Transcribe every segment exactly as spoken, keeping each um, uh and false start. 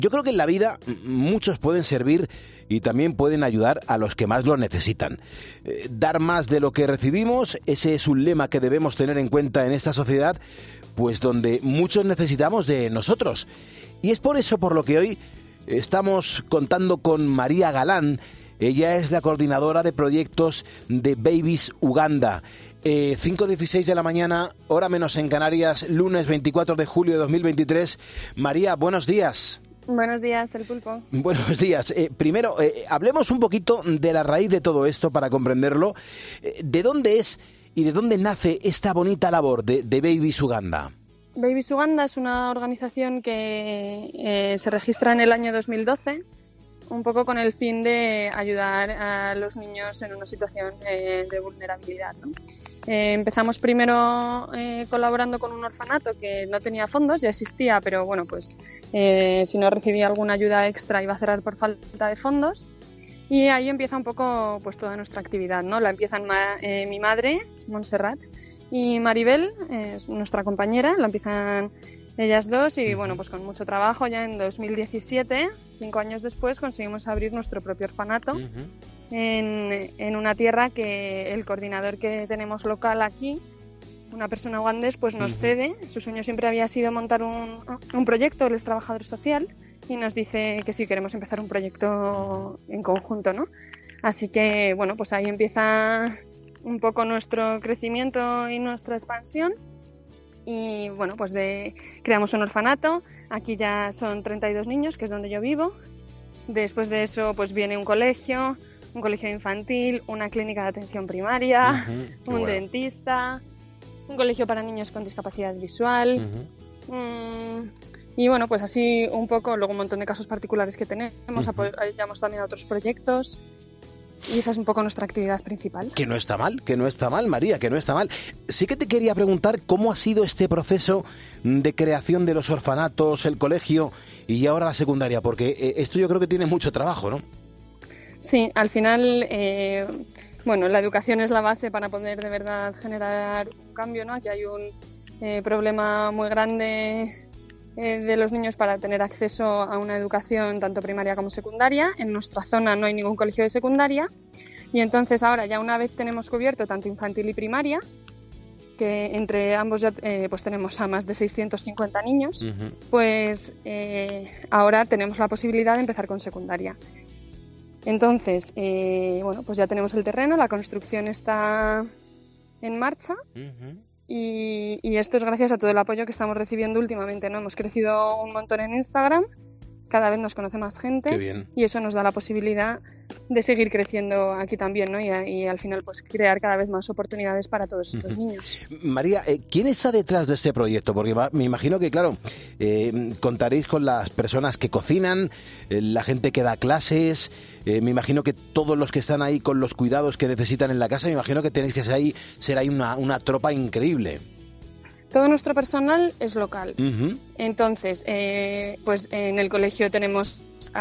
Yo creo que en la vida muchos pueden servir y también pueden ayudar a los que más lo necesitan. Eh, dar más de lo que recibimos, ese es un lema que debemos tener en cuenta en esta sociedad, pues donde muchos necesitamos de nosotros. Y es por eso por lo que hoy estamos contando con María Galán. Ella es la coordinadora de proyectos de Babies Uganda. Eh, cinco dieciséis de la mañana, hora menos en Canarias, lunes veinticuatro de julio de dos mil veintitrés. María, buenos días. Buenos días, El Pulpo. Buenos días. Eh, primero, eh, hablemos un poquito de la raíz de todo esto para comprenderlo. Eh, ¿De dónde es y de dónde nace esta bonita labor de, de Babies Uganda? Babies Uganda es una organización que eh, se registra en el año dos mil doce, un poco con el fin de ayudar a los niños en una situación eh, de vulnerabilidad, ¿no? Eh, empezamos primero eh, colaborando con un orfanato que no tenía fondos, ya existía, pero bueno, pues eh, si no recibía alguna ayuda extra iba a cerrar por falta de fondos. Y ahí empieza un poco pues toda nuestra actividad, ¿no? La empiezan ma- eh, mi madre, Montserrat, y Maribel, eh, es nuestra compañera, la empiezan ellas dos y bueno, pues con mucho trabajo ya en dos mil diecisiete, cinco años después, conseguimos abrir nuestro propio orfanato uh-huh. en, en una tierra que el coordinador que tenemos local aquí, una persona ugandés, pues nos uh-huh. cede. Su sueño siempre había sido montar un, un proyecto, él es trabajador social, y nos dice que sí, queremos empezar un proyecto en conjunto, ¿no? Así que bueno, pues ahí empieza un poco nuestro crecimiento y nuestra expansión. Y bueno, pues de, creamos un orfanato, aquí ya son treinta y dos niños, que es donde yo vivo. Después de eso pues viene un colegio, un colegio infantil, una clínica de atención primaria, uh-huh, un bueno. dentista, un colegio para niños con discapacidad visual. Uh-huh. mmm, y bueno, pues así un poco, luego un montón de casos particulares que tenemos, uh-huh. apoyamos también a otros proyectos. Y esa es un poco nuestra actividad principal. Que no está mal, que no está mal, María, que no está mal. Sí que te quería preguntar cómo ha sido este proceso de creación de los orfanatos, el colegio y ahora la secundaria, porque esto yo creo que tiene mucho trabajo, ¿no? Sí, al final, eh, bueno, la educación es la base para poder de verdad generar un cambio, ¿no? Aquí hay un eh, problema muy grande de los niños para tener acceso a una educación tanto primaria como secundaria. En nuestra zona no hay ningún colegio de secundaria y entonces ahora ya una vez tenemos cubierto tanto infantil y primaria, que entre ambos ya eh, pues tenemos a más de seiscientos cincuenta niños, uh-huh. pues eh, ahora tenemos la posibilidad de empezar con secundaria. Entonces, eh, bueno, pues ya tenemos el terreno, la construcción está en marcha. Uh-huh. Y, y esto es gracias a todo el apoyo que estamos recibiendo últimamente, ¿no? Hemos crecido un montón en Instagram, cada vez nos conoce más gente. Qué bien. Y eso nos da la posibilidad de seguir creciendo aquí también, ¿no? Y, y al final pues crear cada vez más oportunidades para todos estos uh-huh. niños. María, eh, ¿quién está detrás de este proyecto? Porque va, me imagino que, claro, eh, contaréis con las personas que cocinan, eh, la gente que da clases, eh, me imagino que todos los que están ahí con los cuidados que necesitan en la casa, me imagino que tenéis que ser ahí, ser ahí una, una tropa increíble. Todo nuestro personal es local. Uh-huh. Entonces, eh, pues en el colegio tenemos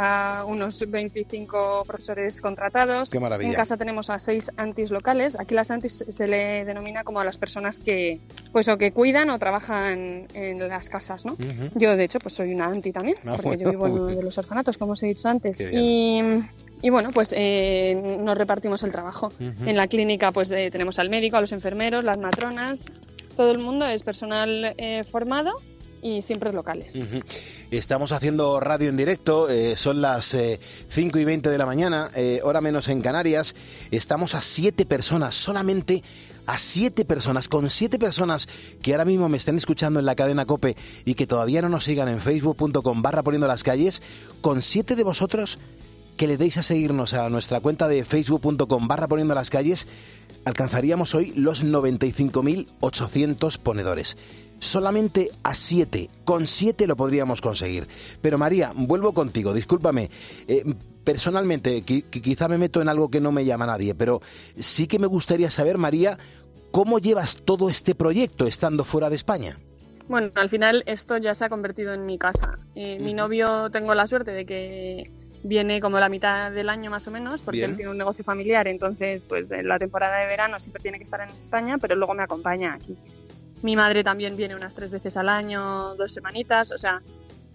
a unos veinticinco profesores contratados. ¡Qué maravilla! En casa tenemos a seis antis locales. Aquí las antis se le denomina como a las personas que, pues, o que cuidan o trabajan en las casas, ¿no? Uh-huh. Yo, de hecho, pues soy una anti también, ah, porque bueno. yo vivo en uno de los orfanatos, como os he dicho antes. Y, y bueno, pues eh, nos repartimos el trabajo. Uh-huh. En la clínica, pues eh, tenemos al médico, a los enfermeros, las matronas. Todo el mundo es personal eh, formado y siempre locales. Uh-huh. Estamos haciendo radio en directo, eh, son las eh, cinco y veinte de la mañana, eh, hora menos en Canarias. Estamos a siete personas, solamente a siete personas, con siete personas que ahora mismo me están escuchando en la cadena COPE y que todavía no nos sigan en facebook punto com barra poniendo las calles, con siete de vosotros que le deis a seguirnos a nuestra cuenta de facebook punto com barra poniendo las calles, alcanzaríamos hoy los noventa y cinco mil ochocientos ponedores. Solamente a siete, con siete lo podríamos conseguir. Pero María, vuelvo contigo, discúlpame. Eh, personalmente, qui- quizá me meto en algo que no me llama a nadie, pero sí que me gustaría saber, María, ¿cómo llevas todo este proyecto estando fuera de España? Bueno, al final esto ya se ha convertido en mi casa. Eh, uh-huh. Mi novio, tengo la suerte de que viene como la mitad del año más o menos, porque Bien. Él tiene un negocio familiar, entonces pues en la temporada de verano siempre tiene que estar en España, pero luego me acompaña aquí. Mi madre también viene unas tres veces al año, dos semanitas, o sea,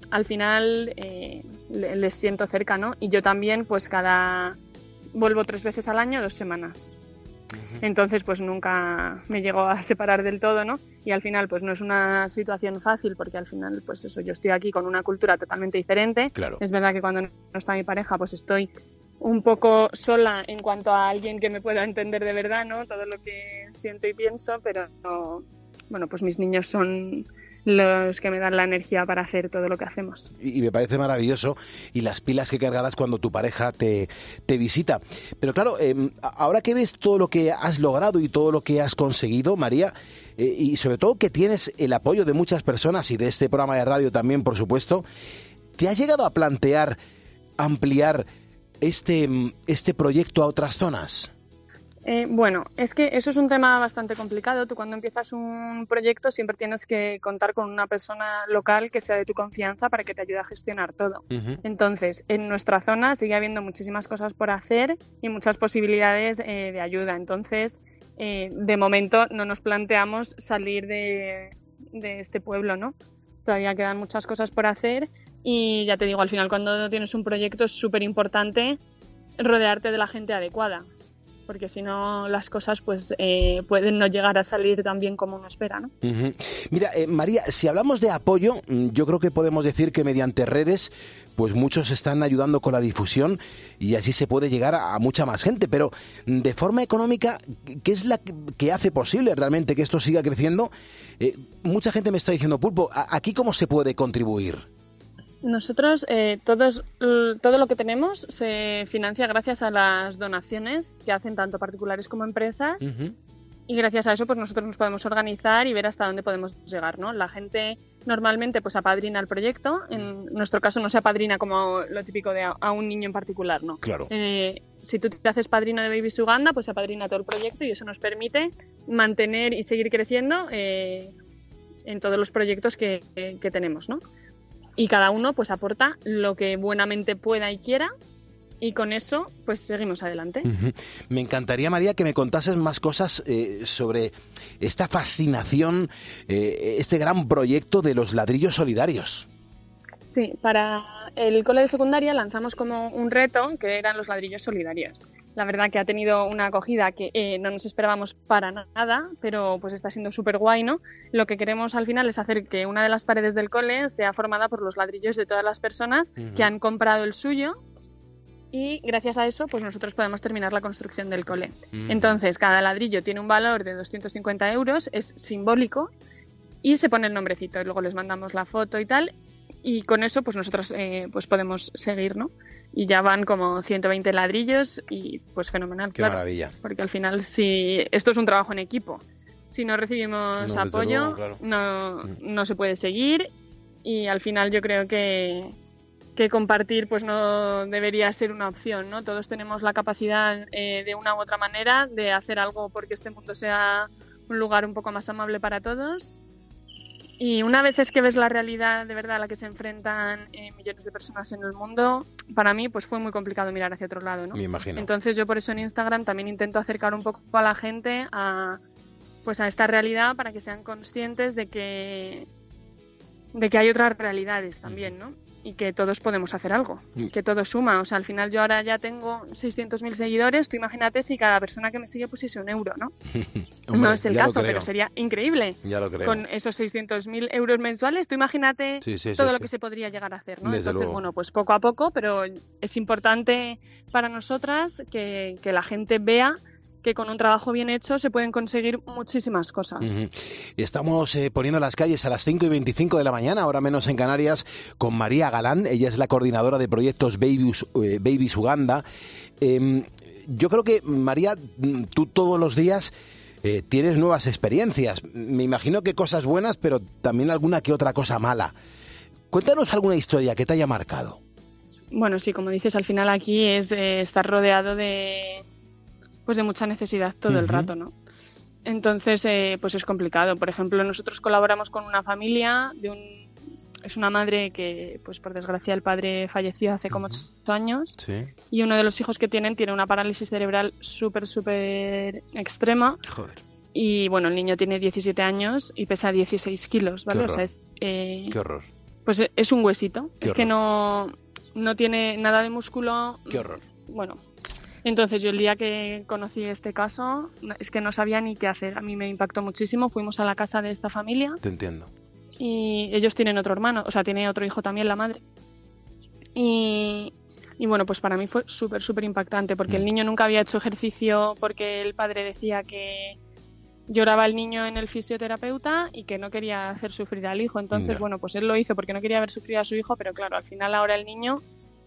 al final eh, les siento cerca, ¿no? Y yo también, pues cada... vuelvo tres veces al año, dos semanas. Entonces, pues nunca me llego a separar del todo, ¿no? Y al final, pues no es una situación fácil, porque al final, pues eso, yo estoy aquí con una cultura totalmente diferente. Claro. Es verdad que cuando no está mi pareja, pues estoy un poco sola en cuanto a alguien que me pueda entender de verdad, ¿no? Todo lo que siento y pienso, pero no, bueno, pues mis niños son los que me dan la energía para hacer todo lo que hacemos. Y me parece maravilloso, y las pilas que cargarás cuando tu pareja te, te visita. Pero claro, eh, ahora que ves todo lo que has logrado y todo lo que has conseguido, María, eh, y sobre todo que tienes el apoyo de muchas personas y de este programa de radio también, por supuesto, ¿te has llegado a plantear ampliar este, este proyecto a otras zonas? Eh, bueno, es que eso es un tema bastante complicado. Tú cuando empiezas un proyecto siempre tienes que contar con una persona local que sea de tu confianza para que te ayude a gestionar todo. Uh-huh. Entonces, en nuestra zona sigue habiendo muchísimas cosas por hacer y muchas posibilidades eh, de ayuda. Entonces, eh, de momento no nos planteamos salir de, de este pueblo, ¿no? Todavía quedan muchas cosas por hacer y ya te digo, al final cuando tienes un proyecto es súper importante rodearte de la gente adecuada, porque si no las cosas pues eh, pueden no llegar a salir tan bien como uno espera, ¿no? Uh-huh. Mira, eh, María, si hablamos de apoyo, yo creo que podemos decir que mediante redes pues muchos están ayudando con la difusión y así se puede llegar a, a mucha más gente, pero de forma económica, ¿qué es la que, que hace posible realmente que esto siga creciendo? Eh, mucha gente me está diciendo, Pulpo, ¿aquí cómo se puede contribuir? Nosotros, eh, todos, todo lo que tenemos se financia gracias a las donaciones que hacen tanto particulares como empresas. Uh-huh. Y gracias a eso pues nosotros nos podemos organizar y ver hasta dónde podemos llegar, ¿no? La gente normalmente pues apadrina el proyecto. En nuestro caso no se apadrina como lo típico de a, a un niño en particular, ¿no? Claro. Eh, si tú te haces padrino de Babies Uganda, pues se apadrina todo el proyecto y eso nos permite mantener y seguir creciendo eh, en todos los proyectos que, que, que tenemos, ¿no? Y cada uno pues aporta lo que buenamente pueda y quiera, y con eso pues seguimos adelante. Uh-huh. Me encantaría, María, que me contases más cosas eh, sobre esta fascinación, eh, este gran proyecto de los ladrillos solidarios. Sí, para el cole de secundaria lanzamos como un reto que eran los ladrillos solidarios. La verdad que ha tenido una acogida que eh, no nos esperábamos para nada, pero pues está siendo súper guay, ¿no? Lo que queremos al final es hacer que una de las paredes del cole sea formada por los ladrillos de todas las personas uh-huh. que han comprado el suyo, y gracias a eso pues nosotros podemos terminar la construcción del cole. Uh-huh. Entonces, cada ladrillo tiene un valor de doscientos cincuenta euros, es simbólico, y se pone el nombrecito, y luego les mandamos la foto y tal, y con eso pues nosotros eh, pues podemos seguir, ¿no? Y ya van como ciento veinte ladrillos y pues fenomenal. Qué claro, maravilla. Porque al final si esto es un trabajo en equipo, si no recibimos no, apoyo luego, claro. no, no se puede seguir, y al final yo creo que, que compartir pues no debería ser una opción, ¿no? Todos tenemos la capacidad eh, de una u otra manera de hacer algo porque este mundo sea un lugar un poco más amable para todos. Y una vez es que ves la realidad de verdad a la que se enfrentan eh, millones de personas en el mundo, para mí pues fue muy complicado mirar hacia otro lado, ¿no? Me imagino. Entonces yo por eso en Instagram también intento acercar un poco a la gente a, pues a esta realidad, para que sean conscientes de que, de que hay otras realidades también, ¿no? Y que todos podemos hacer algo, que todo suma. O sea, al final yo ahora ya tengo seiscientos mil seguidores, tú imagínate si cada persona que me sigue pusiese un euro, ¿no? Hombre, no es el caso, pero sería increíble. Ya lo creo. Con esos seiscientos mil euros mensuales, tú imagínate sí, sí, todo sí, lo sí. que se podría llegar a hacer, ¿no? Desde Entonces, luego. bueno, pues poco a poco, pero es importante para nosotras que, que la gente vea que con un trabajo bien hecho se pueden conseguir muchísimas cosas. Uh-huh. Estamos eh, poniendo las calles a las cinco y veinticinco de la mañana, ahora menos en Canarias, con María Galán. Ella es la coordinadora de proyectos Babies, eh, Babies Uganda. Eh, yo creo que, María, tú todos los días eh, tienes nuevas experiencias. Me imagino que cosas buenas, pero también alguna que otra cosa mala. Cuéntanos alguna historia que te haya marcado. Bueno, sí, como dices, al final aquí es eh, estar rodeado de... pues de mucha necesidad todo uh-huh. el rato, ¿no? Entonces, eh, pues es complicado. Por ejemplo, nosotros colaboramos con una familia de un... es una madre que, pues por desgracia, el padre falleció hace como ocho uh-huh. años. Sí. Y uno de los hijos que tienen tiene una parálisis cerebral súper, súper extrema. Joder. Y, bueno, el niño tiene diecisiete años y pesa dieciséis kilos, ¿vale? Qué horror. O sea, es... Eh, Qué horror. pues es un huesito. Qué es que no, no tiene nada de músculo. Qué horror. Bueno, entonces yo el día que conocí este caso es que no sabía ni qué hacer. A mí me impactó muchísimo. Fuimos a la casa de esta familia. Te entiendo. Y ellos tienen otro hermano, o sea, tiene otro hijo también, la madre. Y, y bueno, pues para mí fue súper, súper impactante, porque el niño nunca había hecho ejercicio, porque el padre decía que lloraba el niño en el fisioterapeuta y que no quería hacer sufrir al hijo. Entonces, Ya. bueno, pues él lo hizo porque no quería ver sufrir a su hijo, pero claro, al final ahora el niño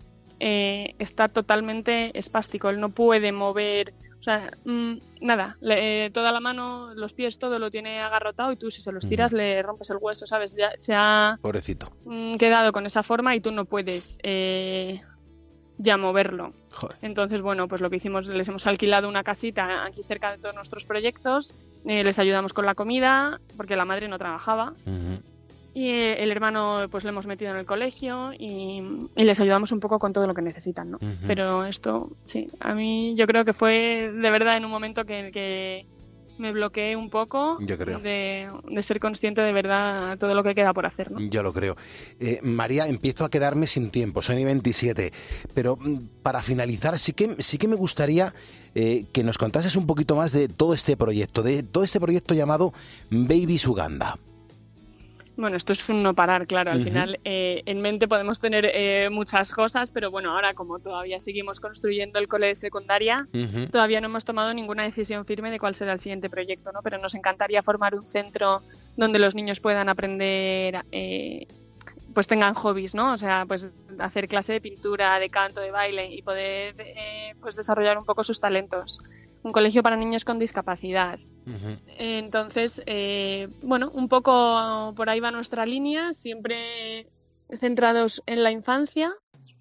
eh, está totalmente espástico, él no puede mover, o sea, mmm, nada, le, eh, toda la mano, los pies, todo lo tiene agarrotado y tú si se los tiras uh-huh. le rompes el hueso, ¿sabes? Ya se ha Pobrecito. Mm, quedado con esa forma y tú no puedes eh, ya moverlo. Joder. Entonces, bueno, pues lo que hicimos, les hemos alquilado una casita aquí cerca de todos nuestros proyectos, eh, les ayudamos con la comida, porque la madre no trabajaba. Uh-huh. Y eh, el hermano pues le hemos metido en el colegio y, y les ayudamos un poco con todo lo que necesitan, ¿no? Uh-huh. Pero esto, sí, a mí yo creo que fue de verdad en un momento que, que me bloqueé un poco yo creo. De, de ser consciente de verdad todo lo que queda por hacer, ¿no? Yo lo creo. Eh, María, empiezo a quedarme sin tiempo, soy veintisiete, pero para finalizar sí que, sí que me gustaría eh, que nos contases un poquito más de todo este proyecto, de todo este proyecto llamado Babies Uganda. Bueno, esto es un no parar, claro. Al uh-huh. final, eh, en mente podemos tener eh, muchas cosas, pero bueno, ahora como todavía seguimos construyendo el cole de secundaria, uh-huh. todavía no hemos tomado ninguna decisión firme de cuál será el siguiente proyecto, ¿no? Pero nos encantaría formar un centro donde los niños puedan aprender, eh, pues tengan hobbies, ¿no? O sea, pues hacer clase de pintura, de canto, de baile y poder eh, pues desarrollar un poco sus talentos. Un colegio para niños con discapacidad. Uh-huh. Entonces, eh, bueno, un poco por ahí va nuestra línea, siempre centrados en la infancia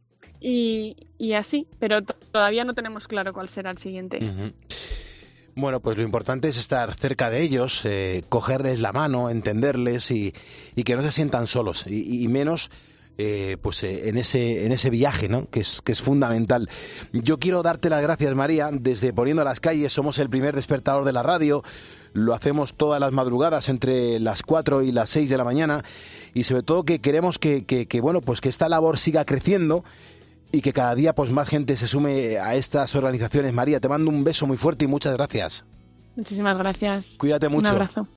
y, y así, pero t- todavía no tenemos claro cuál será el siguiente. Uh-huh. Bueno, pues lo importante es estar cerca de ellos, eh, cogerles la mano, entenderles y, y que no se sientan solos y, y menos... Eh, pues eh, en ese en ese viaje, ¿no? Que es que es fundamental. Yo quiero darte las gracias, María, desde Poniendo las Calles. Somos el primer despertador de la radio. Lo hacemos todas las madrugadas entre las cuatro y las seis de la mañana y sobre todo que queremos que, que, que bueno, pues que esta labor siga creciendo y que cada día pues más gente se sume a estas organizaciones. María, te mando un beso muy fuerte y muchas gracias. Muchísimas gracias. Cuídate mucho. Un abrazo.